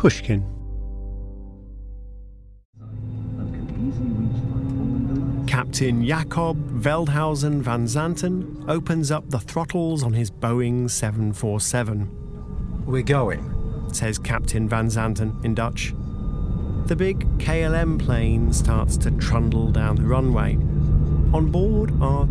Pushkin. Captain Jacob Veldhuizen van Zanten opens up the throttles on his Boeing 747. "We're going," says Captain van Zanten in Dutch. The big KLM plane starts to trundle down the runway. On board are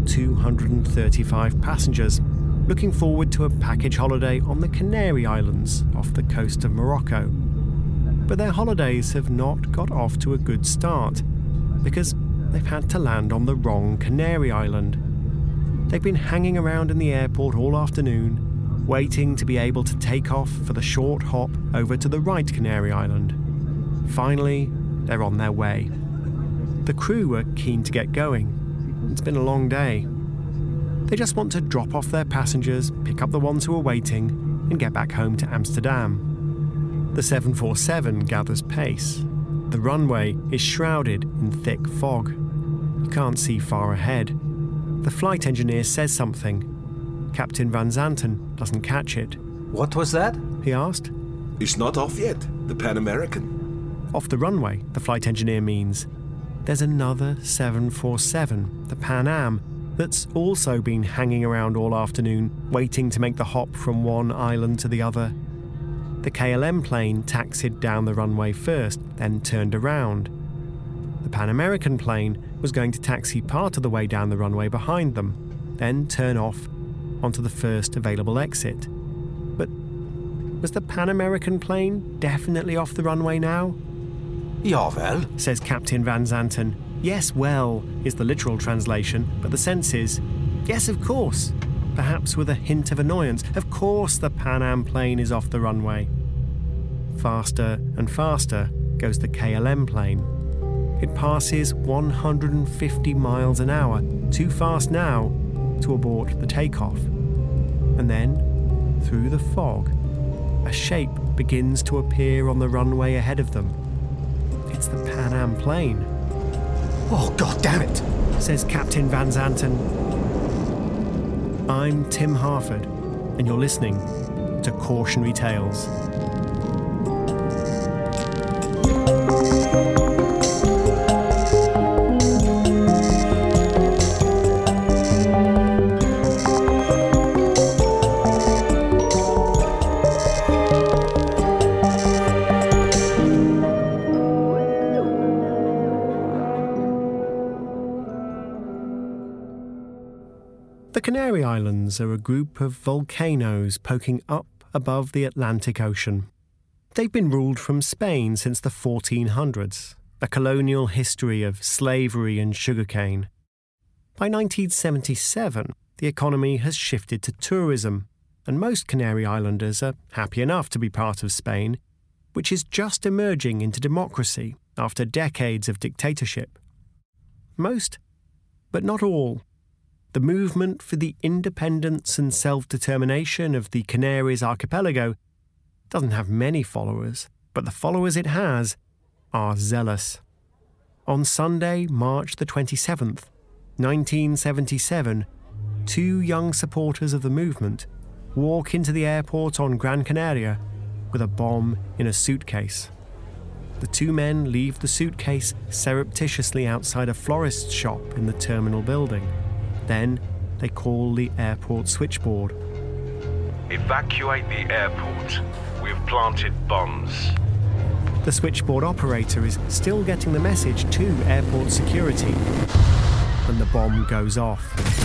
235 passengers, looking forward to a package holiday on the Canary Islands off the coast of Morocco. But their holidays have not got off to a good start, because they've had to land on the wrong Canary Island. They've been hanging around in the airport all afternoon, waiting to be able to take off for the short hop over to the right Canary Island. Finally, they're on their way. The crew are keen to get going. It's been a long day. They just want to drop off their passengers, pick up the ones who are waiting, and get back home to Amsterdam. The 747 gathers pace. The runway is shrouded in thick fog. You can't see far ahead. The flight engineer says something. Captain van Zanten doesn't catch it. "What was that?" he asked. "It's not off yet, the Pan American." Off the runway, the flight engineer means. There's another 747, the Pan Am, that's also been hanging around all afternoon, waiting to make the hop from one island to the other. The KLM plane taxied down the runway first, then turned around. The Pan American plane was going to taxi part of the way down the runway behind them, then turn off onto the first available exit. But was the Pan American plane definitely off the runway now? "Jawel," says Captain van Zanten. Yes, well, is the literal translation, but the sense is, yes, of course. Perhaps with a hint of annoyance. Of course the Pan Am plane is off the runway. Faster and faster goes the KLM plane. It passes 150 miles an hour, too fast now to abort the takeoff. And then, through the fog, a shape begins to appear on the runway ahead of them. It's the Pan Am plane. "Oh, God damn it," says Captain van Zanten. I'm Tim Harford, and you're listening to Cautionary Tales. The Canary Islands are a group of volcanoes poking up above the Atlantic Ocean. They've been ruled from Spain since the 1400s, a colonial history of slavery and sugarcane. By 1977, the economy has shifted to tourism, and most Canary Islanders are happy enough to be part of Spain, which is just emerging into democracy after decades of dictatorship. Most, but not all. The movement for the independence and self-determination of the Canaries archipelago doesn't have many followers, but the followers it has are zealous. On Sunday, March the 27th, 1977, two young supporters of the movement walk into the airport on Gran Canaria with a bomb in a suitcase. The two men leave the suitcase surreptitiously outside a florist's shop in the terminal building. Then they call the airport switchboard. "Evacuate the airport. We've planted bombs." The switchboard operator is still getting the message to airport security when the bomb goes off.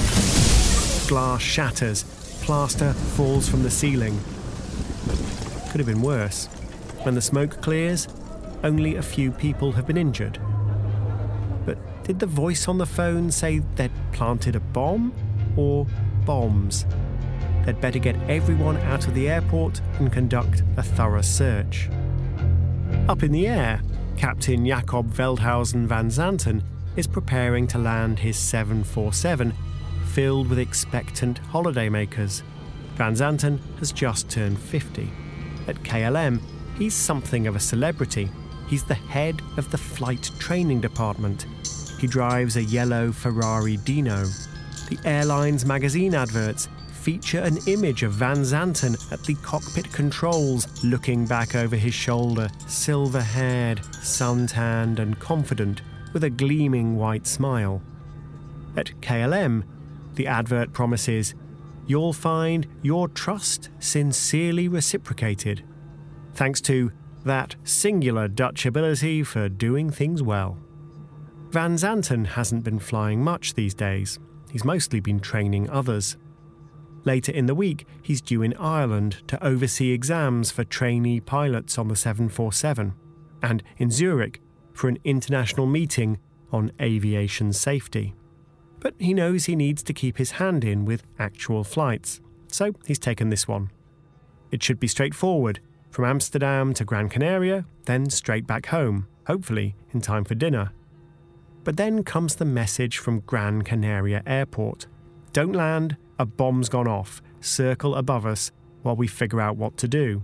Glass shatters, plaster falls from the ceiling. Could have been worse. When the smoke clears, only a few people have been injured. But did the voice on the phone say they'd planted a bomb or bombs? They'd better get everyone out of the airport and conduct a thorough search. Up in the air, Captain Jacob Veldhuizen van Zanten is preparing to land his 747, filled with expectant holidaymakers. Van Zanten has just turned 50. At KLM, he's something of a celebrity. He's the head of the flight training department. He drives a yellow Ferrari Dino. The airline's magazine adverts feature an image of Van Zanten at the cockpit controls, looking back over his shoulder, silver-haired, suntanned and confident, with a gleaming white smile. At KLM, the advert promises, "You'll find your trust sincerely reciprocated," thanks to that singular Dutch ability for doing things well. Van Zanten hasn't been flying much these days. He's mostly been training others. Later in the week, he's due in Ireland to oversee exams for trainee pilots on the 747, and in Zurich for an international meeting on aviation safety. But he knows he needs to keep his hand in with actual flights, so he's taken this one. It should be straightforward, from Amsterdam to Gran Canaria, then straight back home, hopefully in time for dinner. But then comes the message from Gran Canaria Airport. Don't land, a bomb's gone off, circle above us while we figure out what to do.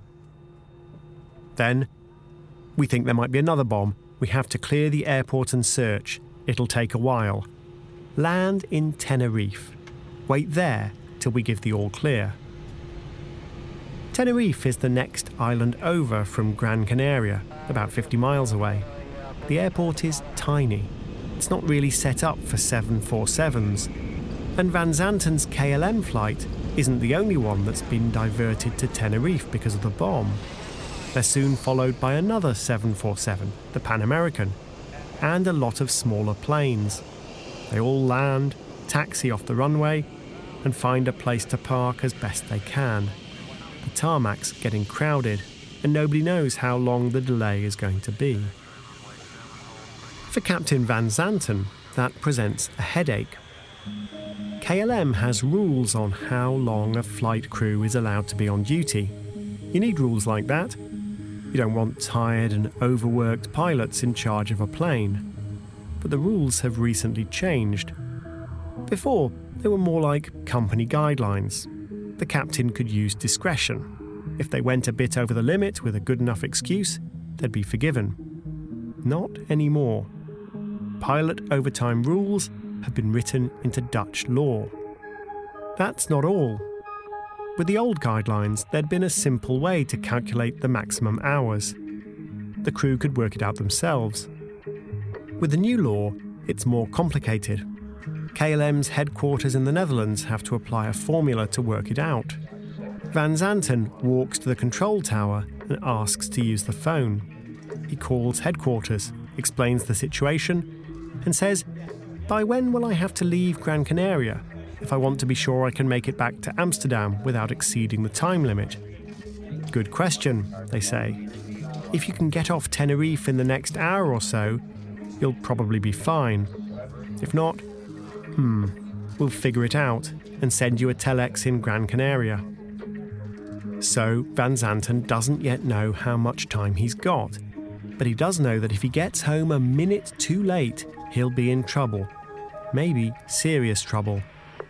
Then, we think there might be another bomb. We have to clear the airport and search. It'll take a while. Land in Tenerife. Wait there till we give the all clear. Tenerife is the next island over from Gran Canaria, about 50 miles away. The airport is tiny. It's not really set up for 747s. And Van Zanten's KLM flight isn't the only one that's been diverted to Tenerife because of the bomb. They're soon followed by another 747, the Pan American, and a lot of smaller planes. They all land, taxi off the runway, and find a place to park as best they can. The tarmac's getting crowded, and nobody knows how long the delay is going to be. For Captain Van Zanten, that presents a headache. KLM has rules on how long a flight crew is allowed to be on duty. You need rules like that. You don't want tired and overworked pilots in charge of a plane. But the rules have recently changed. Before, they were more like company guidelines. The captain could use discretion. If they went a bit over the limit with a good enough excuse, they'd be forgiven. Not anymore. Pilot overtime rules have been written into Dutch law. That's not all. With the old guidelines, there'd been a simple way to calculate the maximum hours. The crew could work it out themselves. With the new law, it's more complicated. KLM's headquarters in the Netherlands have to apply a formula to work it out. Van Zanten walks to the control tower and asks to use the phone. He calls headquarters, explains the situation, and says, "By when will I have to leave Gran Canaria if I want to be sure I can make it back to Amsterdam without exceeding the time limit?" "Good question," they say. "If you can get off Tenerife in the next hour or so, you'll probably be fine. If not, we'll figure it out and send you a telex in Gran Canaria." So Van Zanten doesn't yet know how much time he's got, but he does know that if he gets home a minute too late, he'll be in trouble. Maybe serious trouble.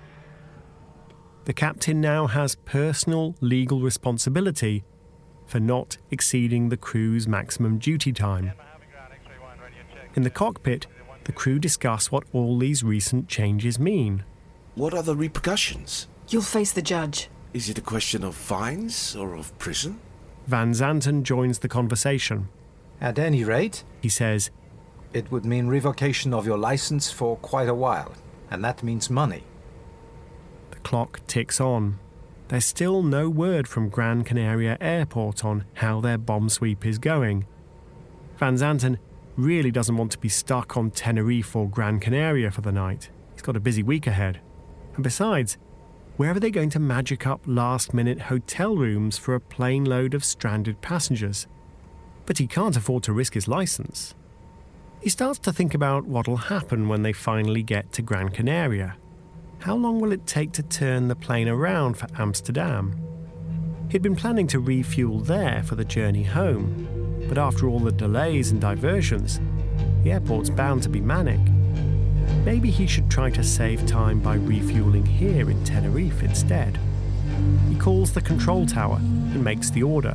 The captain now has personal legal responsibility for not exceeding the crew's maximum duty time. In the cockpit, the crew discuss what all these recent changes mean. What are the repercussions? You'll face the judge. Is it a question of fines or of prison? Van Zanten joins the conversation. At any rate, He says, it would mean revocation of your license for quite a while, and that means money. the clock ticks on. There's still no word from Gran Canaria Airport on how their bomb sweep is going. Van Zanten really doesn't want to be stuck on Tenerife or Gran Canaria for the night. He's got a busy week ahead. And besides, where are they going to magic up last-minute hotel rooms for a plane load of stranded passengers? But he can't afford to risk his license. He starts to think about what'll happen when they finally get to Gran Canaria. How long will it take to turn the plane around for Amsterdam? He'd been planning to refuel there for the journey home, but after all the delays and diversions, the airport's bound to be manic. Maybe he should try to save time by refueling here in Tenerife instead. He calls the control tower and makes the order.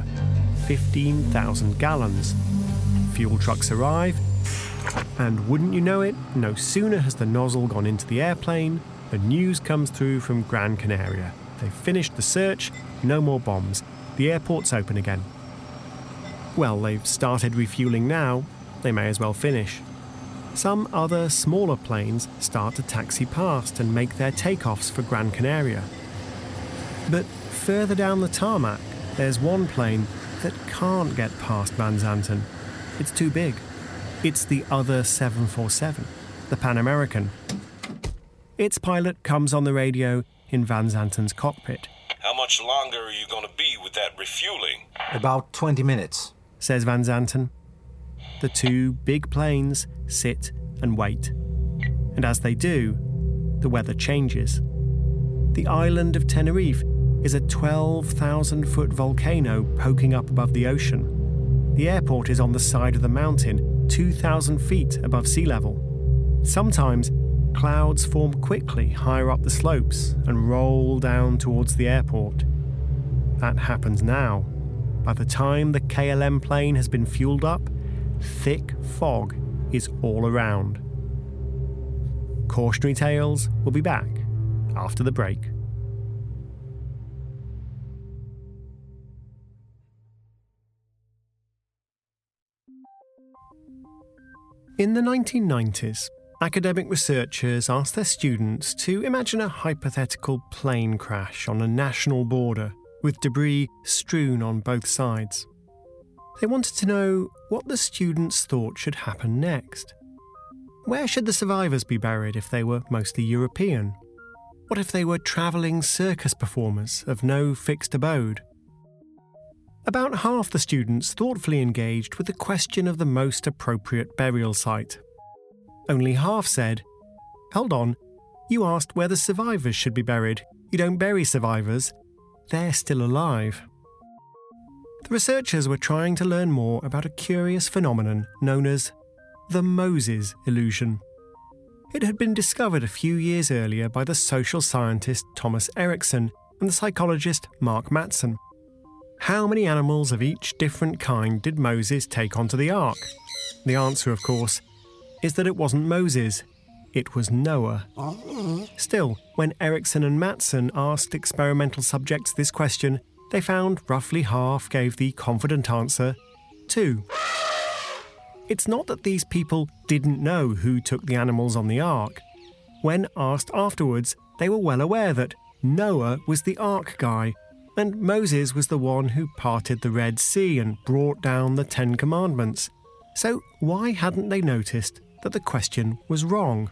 15,000 gallons. Fuel trucks arrive, and wouldn't you know it, no sooner has the nozzle gone into the airplane, the news comes through from Gran Canaria. They've finished the search, no more bombs. The airport's open again. Well, they've started refueling now, they may as well finish. Some other smaller planes start to taxi past and make their takeoffs for Gran Canaria. But further down the tarmac, there's one plane that can't get past Van Zanten. It's too big. It's the other 747, the Pan American. Its pilot comes on the radio in Van Zanten's cockpit. How much longer are you going to be with that refueling? About 20 minutes. Says Van Zanten. The two big planes sit and wait. And as they do, the weather changes. The island of Tenerife is a 12,000-foot volcano poking up above the ocean. The airport is on the side of the mountain, 2,000 feet above sea level. Sometimes, clouds form quickly higher up the slopes and roll down towards the airport. That happens now. By the time the KLM plane has been fueled up, thick fog is all around. Cautionary Tales will be back after the break. In the 1990s, academic researchers asked their students to imagine a hypothetical plane crash on a national border with debris strewn on both sides. They wanted to know what the students thought should happen next. Where should the survivors be buried if they were mostly European? What if they were travelling circus performers of no fixed abode? About half the students thoughtfully engaged with the question of the most appropriate burial site. Only half said, "Hold on, you asked where the survivors should be buried. You don't bury survivors. They're still alive." The researchers were trying to learn more about a curious phenomenon known as the Moses illusion. It had been discovered a few years earlier by the social scientist Thomas Eriksson and the psychologist Mark Matson. How many animals of each different kind did Moses take onto the ark? The answer, of course, is that it wasn't Moses, it was Noah. Still, when Eriksson and Matson asked experimental subjects this question, they found roughly half gave the confident answer, 2. It's not that these people didn't know who took the animals on the ark. When asked afterwards, they were well aware that Noah was the ark guy, and Moses was the one who parted the Red Sea and brought down the 10 Commandments. So why hadn't they noticed that the question was wrong?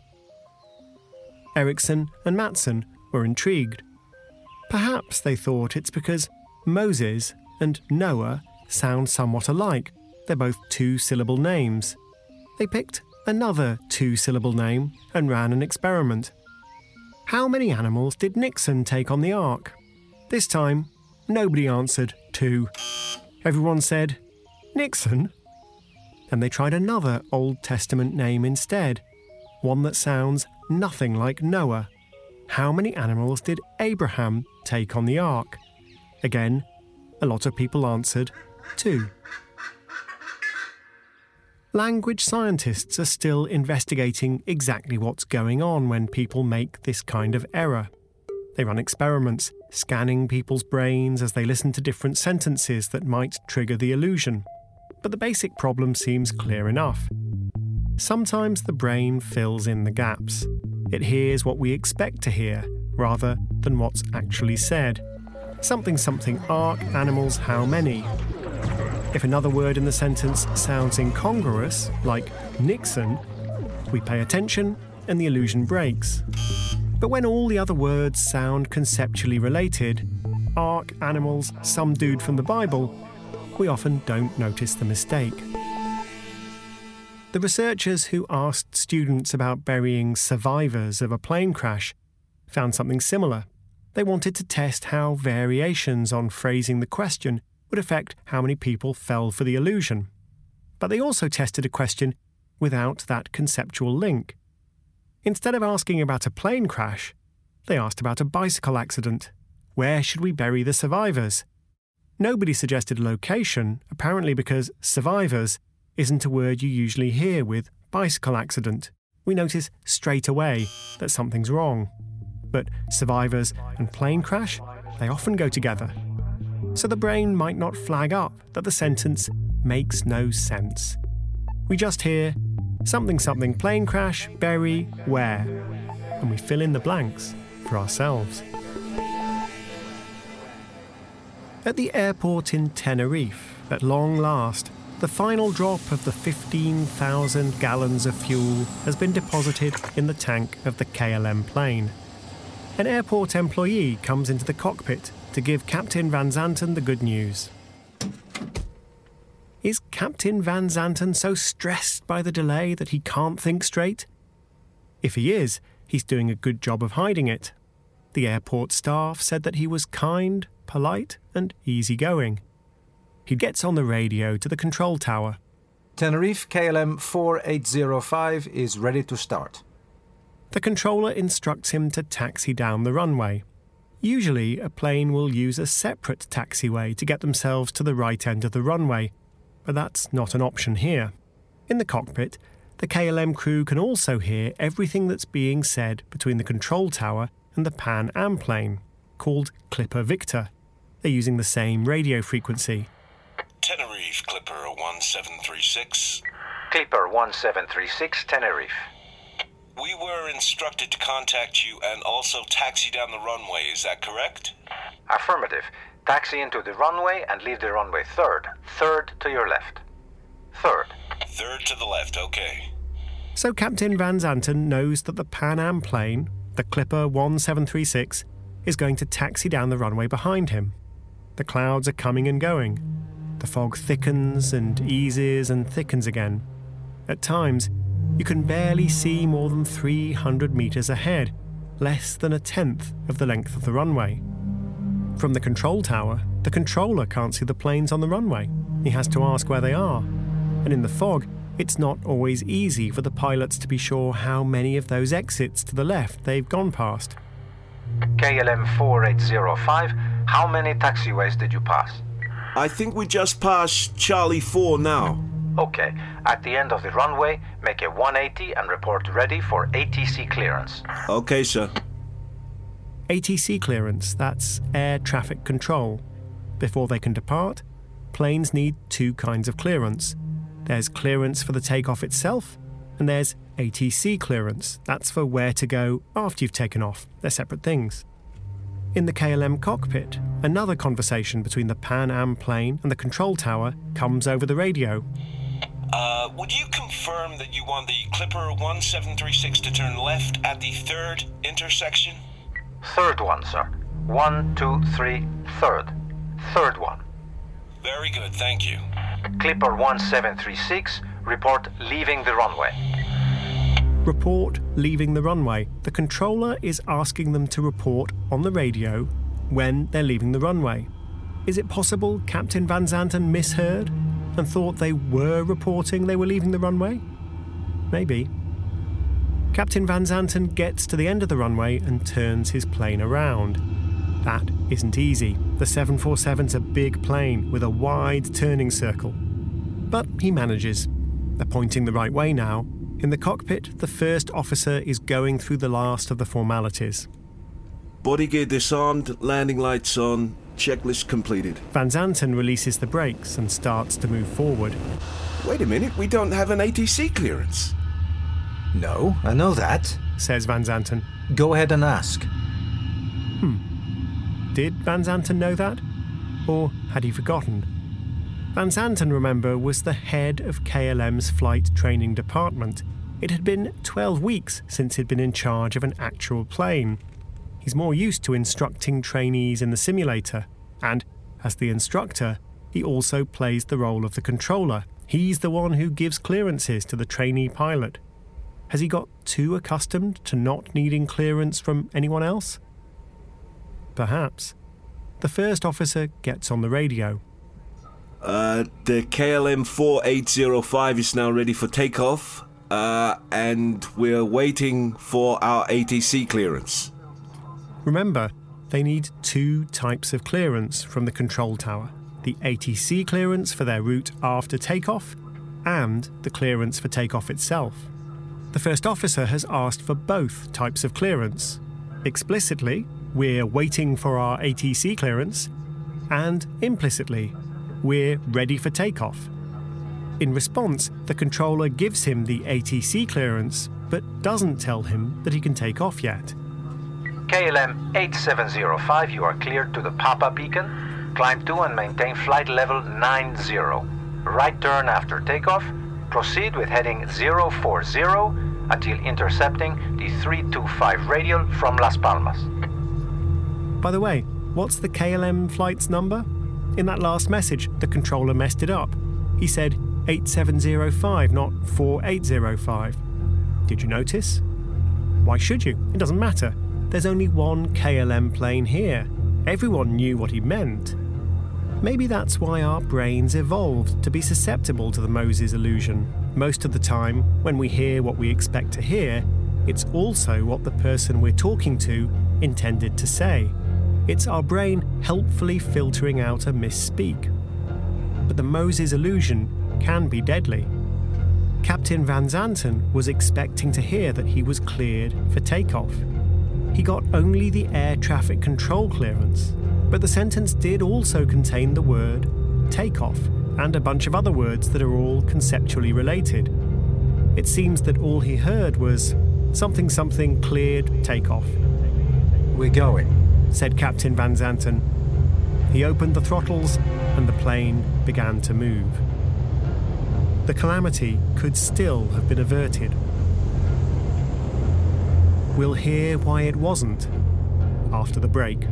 Eriksson and Matson were intrigued. Perhaps they thought it's because Moses and Noah sound somewhat alike. They're both 2-syllable names. They picked another 2-syllable name and ran an experiment. How many animals did Nixon take on the ark? This time, nobody answered 2. Everyone said, "Nixon?" And they tried another Old Testament name instead, one that sounds nothing like Noah. How many animals did Abraham take on the ark? Again, a lot of people answered 2. Language scientists are still investigating exactly what's going on when people make this kind of error. They run experiments, scanning people's brains as they listen to different sentences that might trigger the illusion. But the basic problem seems clear enough. Sometimes the brain fills in the gaps. It hears what we expect to hear, rather than what's actually said. Something ark animals how many? If another word in the sentence sounds incongruous, like Nixon, we pay attention and the illusion breaks. But when all the other words sound conceptually related, ark animals, some dude from the Bible, we often don't notice the mistake. The researchers who asked students about burying survivors of a plane crash found something similar. They wanted to test how variations on phrasing the question would affect how many people fell for the illusion. But they also tested a question without that conceptual link. Instead of asking about a plane crash, they asked about a bicycle accident. Where should we bury the survivors? Nobody suggested a location, apparently because survivors isn't a word you usually hear with bicycle accident. We notice straight away that something's wrong. But survivors and plane crash, They often go together. So the brain might not flag up that the sentence makes no sense. We just hear something something plane crash, bury, where, and we fill in the blanks for ourselves. At the airport in Tenerife, at long last, the final drop of the 15,000 gallons of fuel has been deposited in the tank of the KLM plane. An airport employee comes into the cockpit to give Captain Van Zanten the good news. Is Captain Van Zanten so stressed by the delay that he can't think straight? If he is, he's doing a good job of hiding it. The airport staff said that he was kind, polite, and easygoing. He gets on the radio to the control tower. Tenerife KLM 4805 is ready to start. The controller instructs him to taxi down the runway. Usually, a plane will use a separate taxiway to get themselves to the right end of the runway, but that's not an option here. In the cockpit, the KLM crew can also hear everything that's being said between the control tower and the Pan Am plane, called Clipper Victor. They're using the same radio frequency. Tenerife Clipper 1736. Clipper 1736, Tenerife. We were instructed to contact you and also taxi down the runway, is that correct? Affirmative. Taxi into the runway and leave the runway third. Third to your left. Third. Third to the left, okay. So Captain Van Zanten knows that the Pan Am plane, the Clipper 1736, is going to taxi down the runway behind him. The clouds are coming and going. The fog thickens and eases and thickens again. At times, you can barely see more than 300 metres ahead, less than a tenth of the length of the runway. From the control tower, the controller can't see the planes on the runway. He has to ask where they are. And in the fog, it's not always easy for the pilots to be sure how many of those exits to the left they've gone past. KLM 4805, how many taxiways did you pass? I think we just passed Charlie 4 now. Okay, at the end of the runway, make a 180 and report ready for ATC clearance. Okay, sir. ATC clearance, that's air traffic control. Before they can depart, planes need two kinds of clearance. There's clearance for the takeoff itself, and there's ATC clearance. That's for where to go after you've taken off. They're separate things. In the KLM cockpit, another conversation between the Pan Am plane and the control tower comes over the radio. Would you confirm that you want the Clipper 1736 to turn left at the third intersection? Third one, sir. 1, 2, 3, third. Third one. Very good, thank you. Clipper 1736, report leaving the runway. Report leaving the runway. The controller is asking them to report on the radio when they're leaving the runway. Is it possible Captain Van Zanten misheard and thought they were reporting they were leaving the runway? Maybe. Captain Van Zanten gets to the end of the runway and turns his plane around. That isn't easy. The 747's a big plane with a wide turning circle. But he manages. They're pointing the right way now. In the cockpit, the first officer is going through the last of the formalities. Body gear disarmed, landing lights on, checklist completed. Van Zanten releases the brakes and starts to move forward. Wait a minute, we don't have an ATC clearance. No, I know that, says Van Zanten. Go ahead and ask. Did Van Zanten know that? Or had he forgotten? Van Zanten, remember, was the head of KLM's flight training department. It had been 12 weeks since he'd been in charge of an actual plane. He's more used to instructing trainees in the simulator, and, as the instructor, he also plays the role of the controller. He's the one who gives clearances to the trainee pilot. Has he got too accustomed to not needing clearance from anyone else? Perhaps. The first officer gets on the radio. The KLM 4805 is now ready for takeoff, and we're waiting for our ATC clearance. Remember, they need two types of clearance from the control tower. The ATC clearance for their route after takeoff, and the clearance for takeoff itself. The first officer has asked for both types of clearance. Explicitly, we're waiting for our ATC clearance, and implicitly, we're ready for takeoff. In response, the controller gives him the ATC clearance, but doesn't tell him that he can take off yet. KLM 8705, you are cleared to the Papa beacon. Climb to and maintain flight level 90. Right turn after takeoff. Proceed with heading 040 until intercepting the 325 radial from Las Palmas. By the way, what's the KLM flight's number? In that last message, the controller messed it up. He said 8705, not 4805. Did you notice? Why should you? It doesn't matter. There's only one KLM plane here. Everyone knew what he meant. Maybe that's why our brains evolved to be susceptible to the Moses illusion. Most of the time, when we hear what we expect to hear, it's also what the person we're talking to intended to say. It's our brain helpfully filtering out a misspeak. But the Moses illusion can be deadly. Captain Van Zanten was expecting to hear that he was cleared for takeoff. He got only the air traffic control clearance, but the sentence did also contain the word takeoff and a bunch of other words that are all conceptually related. It seems that all he heard was something cleared takeoff. "We're going," said Captain Van Zanten. He opened the throttles and the plane began to move. The calamity could still have been averted. We'll hear why it wasn't after the break.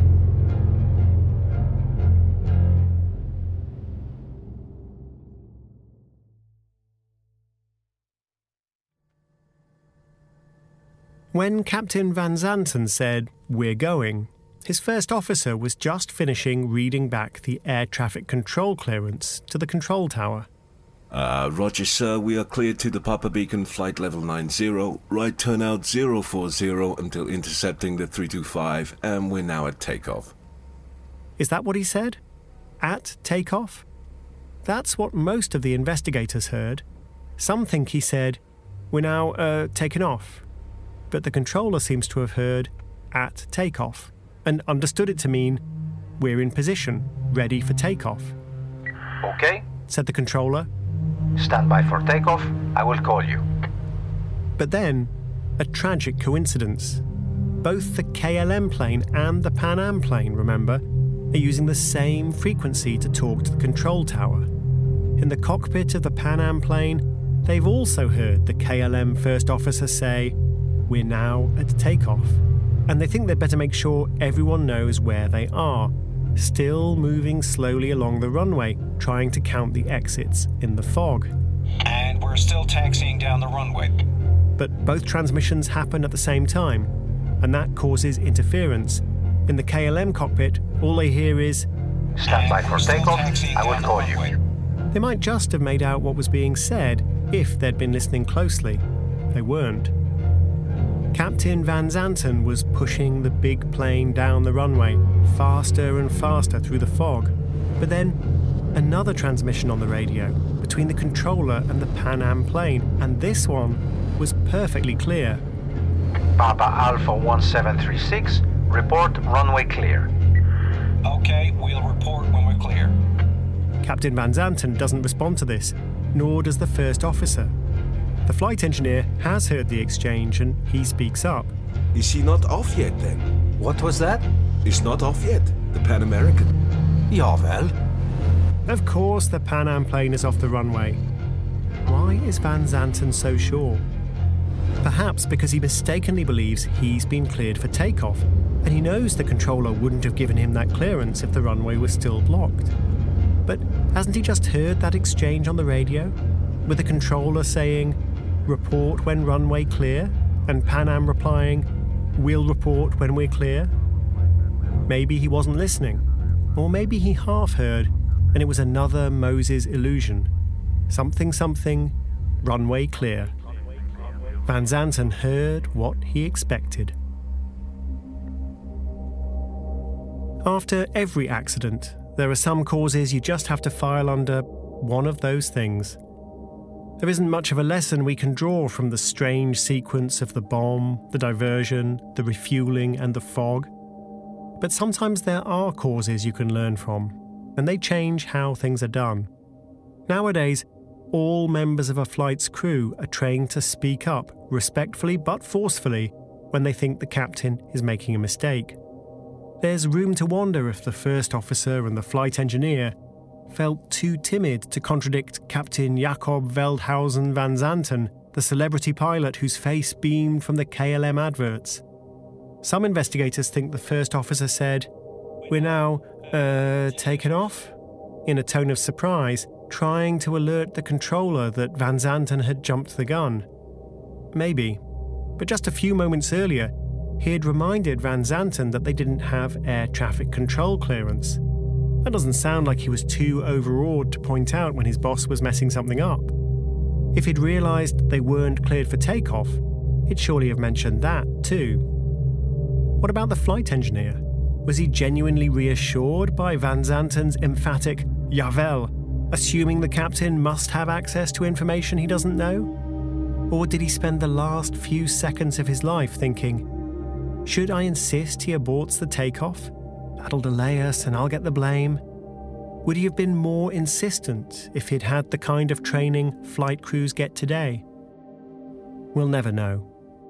When Captain Van Zanten said, "We're going," his first officer was just finishing reading back the air traffic control clearance to the control tower. Roger, sir. We are cleared to the Papa beacon, flight level 90. Right turn out 040 until intercepting the 325, and we're now at takeoff. Is that what he said? At takeoff? That's what most of the investigators heard. Some think he said, "We're now, taking off." But the controller seems to have heard at takeoff and understood it to mean we're in position, ready for takeoff. Okay, said the controller. Stand by for takeoff. I will call you. But then, a tragic coincidence. Both the KLM plane and the Pan Am plane, remember, are using the same frequency to talk to the control tower. In the cockpit of the Pan Am plane, they've also heard the KLM first officer say, "We're now at takeoff." And they think they'd better make sure everyone knows where they are, still moving slowly along the runway, trying to count the exits in the fog. And we're still taxiing down the runway. But both transmissions happen at the same time, and that causes interference. In the KLM cockpit, all they hear is, "Stand by for takeoff. I will call you." They might just have made out what was being said if they'd been listening closely. They weren't. Captain Van Zanten was pushing the big plane down the runway, faster and faster through the fog. But then, another transmission on the radio between the controller and the Pan Am plane, and this one was perfectly clear. Papa Alpha 1736, report runway clear. Okay, we'll report when we're clear. Captain Van Zanten doesn't respond to this, nor does the first officer. The flight engineer has heard the exchange and he speaks up. Is he not off yet then? What was that? He's not off yet, the Pan American. Ja, well. Of course the Pan Am plane is off the runway. Why is Van Zanten so sure? Perhaps because he mistakenly believes he's been cleared for takeoff, and he knows the controller wouldn't have given him that clearance if the runway was still blocked. But hasn't he just heard that exchange on the radio? With the controller saying, "Report when runway clear," and Pan Am replying, "We'll report when we're clear"? Maybe he wasn't listening, or maybe he half heard, and it was another Moses illusion. Something, runway clear. Van Zanten heard what he expected. After every accident, there are some causes you just have to file under one of those things. There isn't much of a lesson we can draw from the strange sequence of the bomb, the diversion, the refueling, and the fog. But sometimes there are causes you can learn from, and they change how things are done. Nowadays, all members of a flight's crew are trained to speak up, respectfully but forcefully, when they think the captain is making a mistake. There's room to wonder if the first officer and the flight engineer felt too timid to contradict Captain Jacob Veldhuizen van Zanten, the celebrity pilot whose face beamed from the KLM adverts. Some investigators think the first officer said, "We're now, taken off?" in a tone of surprise, trying to alert the controller that Van Zanten had jumped the gun. Maybe, but just a few moments earlier, he had reminded Van Zanten that they didn't have air traffic control clearance. That doesn't sound like he was too overawed to point out when his boss was messing something up. If he'd realised they weren't cleared for takeoff, he'd surely have mentioned that too. What about the flight engineer? Was he genuinely reassured by Van Zanten's emphatic "Jawel," assuming the captain must have access to information he doesn't know? Or did he spend the last few seconds of his life thinking, "Should I insist he aborts the takeoff? That'll delay us and I'll get the blame." Would he have been more insistent if he'd had the kind of training flight crews get today? We'll never know.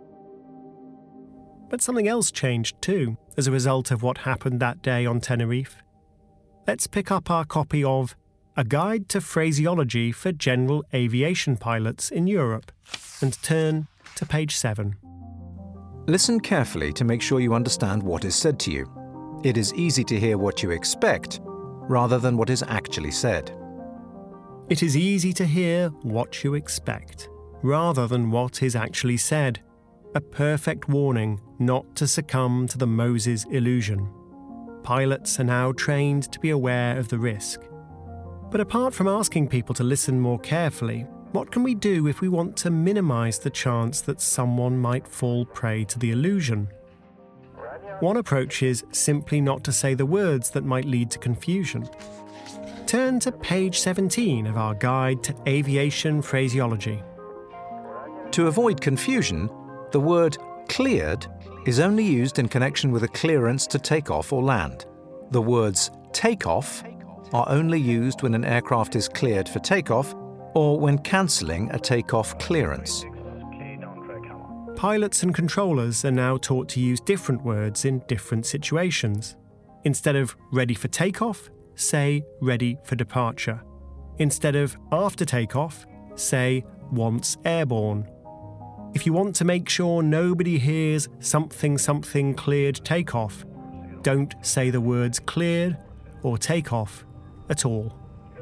But something else changed too, as a result of what happened that day on Tenerife. Let's pick up our copy of A Guide to Phraseology for General Aviation Pilots in Europe and turn to page 7. Listen carefully to make sure you understand what is said to you. It is easy to hear what you expect, rather than what is actually said. It is easy to hear what you expect, rather than what is actually said. A perfect warning not to succumb to the Moses illusion. Pilots are now trained to be aware of the risk. But apart from asking people to listen more carefully, what can we do if we want to minimise the chance that someone might fall prey to the illusion? One approach is simply not to say the words that might lead to confusion. Turn to page 17 of our Guide to Aviation Phraseology. To avoid confusion, the word cleared is only used in connection with a clearance to take off or land. The words take off are only used when an aircraft is cleared for takeoff or when cancelling a takeoff clearance. Pilots and controllers are now taught to use different words in different situations. Instead of ready for takeoff, say ready for departure. Instead of after takeoff, say once airborne. If you want to make sure nobody hears something cleared takeoff, don't say the words cleared or takeoff at all.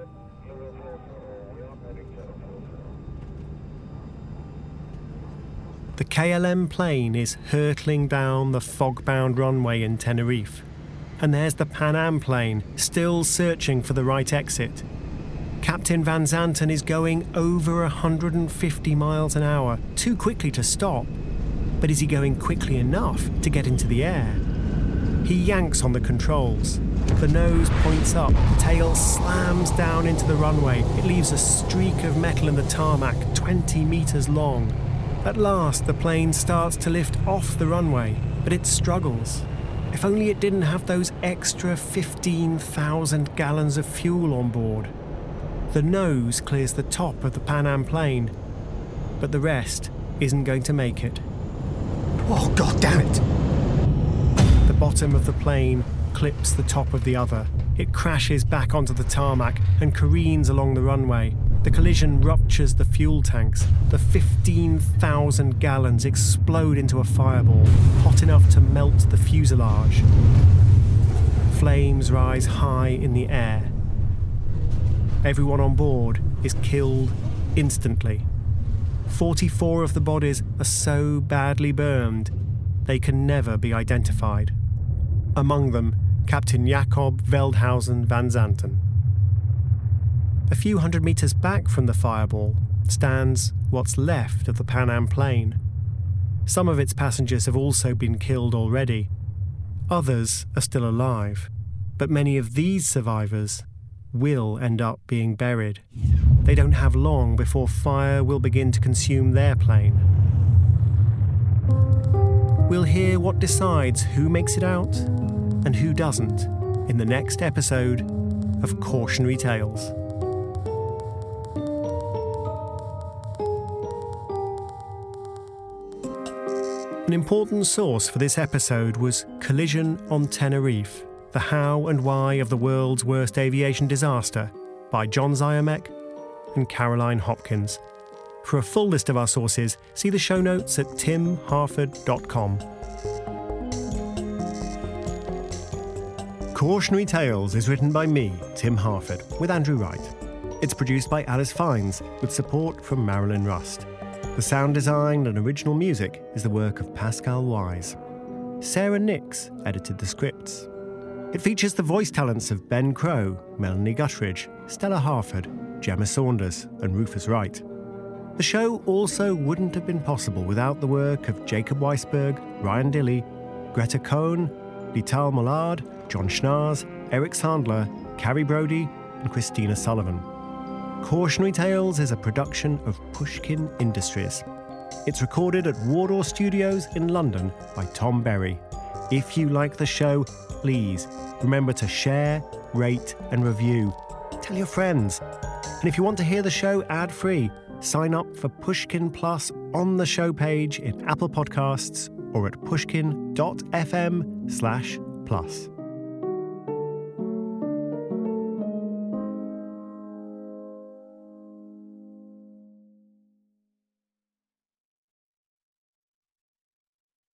The KLM plane is hurtling down the fog-bound runway in Tenerife, and there's the Pan Am plane still searching for the right exit. Captain Van Zanten is going over 150 miles an hour, too quickly to stop. But is he going quickly enough to get into the air? He yanks on the controls. The nose points up, the tail slams down into the runway. It leaves a streak of metal in the tarmac, 20 meters long. At last, the plane starts to lift off the runway, but it struggles. If only it didn't have those extra 15,000 gallons of fuel on board. The nose clears the top of the Pan Am plane, but the rest isn't going to make it. Oh, God damn it! The bottom of the plane clips the top of the other. It crashes back onto the tarmac and careens along the runway. The collision ruptures the fuel tanks. The 15,000 gallons explode into a fireball, hot enough to melt the fuselage. Flames rise high in the air. Everyone on board is killed instantly. 44 of the bodies are so badly burned, they can never be identified. Among them, Captain Jacob Veldhuizen van Zanten. A few hundred meters back from the fireball stands what's left of the Pan Am plane. Some of its passengers have also been killed already. Others are still alive, but many of these survivors will end up being buried. They don't have long before fire will begin to consume their plane. We'll hear what decides who makes it out and who doesn't in the next episode of Cautionary Tales. An important source for this episode was Collision on Tenerife, The How and Why of the World's Worst Aviation Disaster by John Zyermek and Caroline Hopkins. For a full list of our sources, see the show notes at timharford.com. Cautionary Tales is written by me, Tim Harford, with Andrew Wright. It's produced by Alice Fiennes, with support from Marilyn Rust. The sound design and original music is the work of Pascal Wise. Sarah Nix edited the scripts. It features the voice talents of Ben Crow, Melanie Guttridge, Stella Harford, Gemma Saunders, and Rufus Wright. The show also wouldn't have been possible without the work of Jacob Weisberg, Ryan Dilley, Greta Cohn, Lital Mollard, John Schnaars, Eric Sandler, Carrie Brody, and Christina Sullivan. Cautionary Tales is a production of Pushkin Industries. It's recorded at Wardour Studios in London by Tom Berry. If you like the show, please remember to share, rate, and review. Tell your friends. And if you want to hear the show ad-free, sign up for Pushkin Plus on the show page in Apple Podcasts or at pushkin.fm/plus.